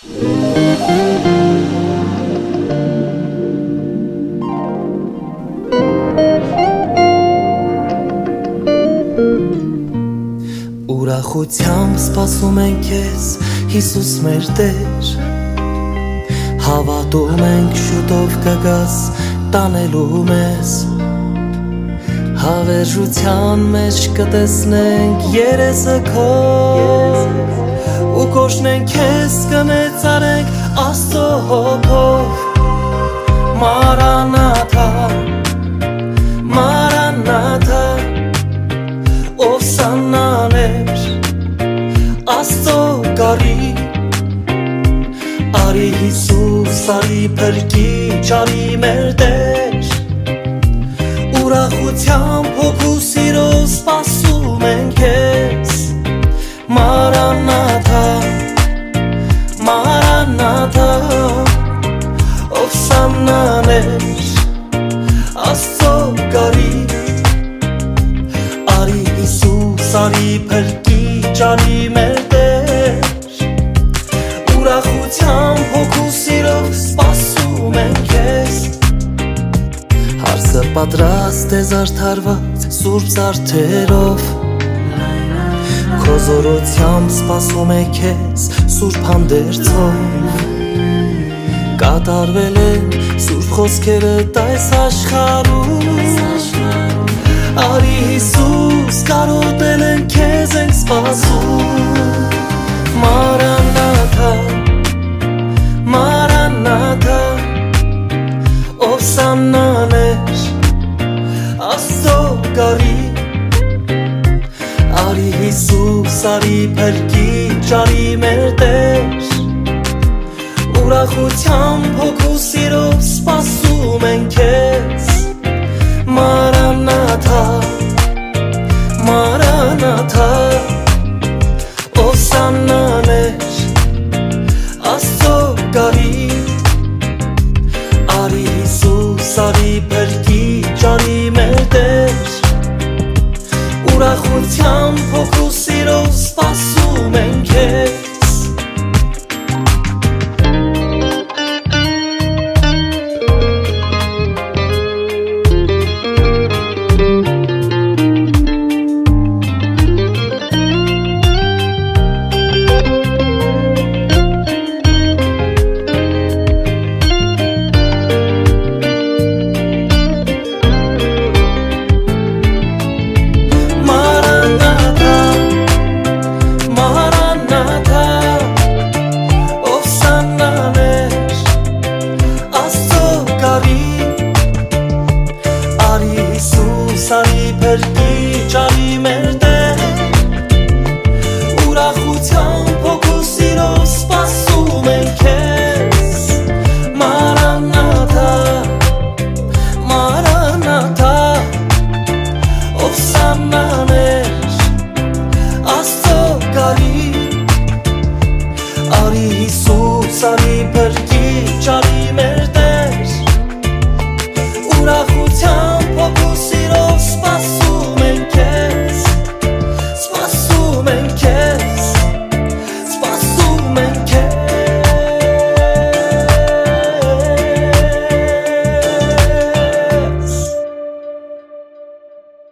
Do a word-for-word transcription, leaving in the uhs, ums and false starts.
Ուրախությամբ սպասում ենք քեզ, Հիսուս մեր Տեր, հավատում ենք շուտով կգաս տանելու մեզ, հավերժության մեջ կտեսնենք երեսը քո, ու կոչնենք քեզ կմեծարենք Աստծո հոգով, Մարանաթա, Մարանաթա, ով սանաներ Աստծո գարի, արի Հիսուս, արի փրկիչ, արի մեր Տեր, ուրախությամբ հոգու սիրով սպասում ենք քեզ, Մարանաթա, Մարանաթա, ով սանաներ Աստծո գարի, արի Հիսուս, արի փրկիչ, արի մեր Տեր, ուրախությամբ հոգու սիրով սպասում ենք քեզ, հարսը պատրաստ է զարդարված սուրբ զարդերով, քո զորությամբ սպասում է քեզ սուրբ հանդերձով, կատարվել են սուրբ խոսքերը այս աշխարհում, արի Հիսուս, կարոտել են քեզ ենք սպասում, Մարանաթա, Մարանաթա, ով սանաներ Աստծո գարի, արի Հիսուս, արի փրկիչ, արի մեր Տեր, ուրախությամբ հոգու սիրով սպասում ենք քեզ, Մարանաթա, Մարանաթա, ով սանաներ Աստծո գարի, արի Հիսուս, արի փրկիչ, արի մեր Տեր, ուրախությամբ հոգու սիրով սպասում ենք քեզ, արի փրկիչ, արի մեր Տեր, ուրախությամբ հոգու սիրով սպասում ենք քեզ, Մարանաթա, Մարանաթա, ով սանաներ Աստծո գարի, արի Հիսուս, արի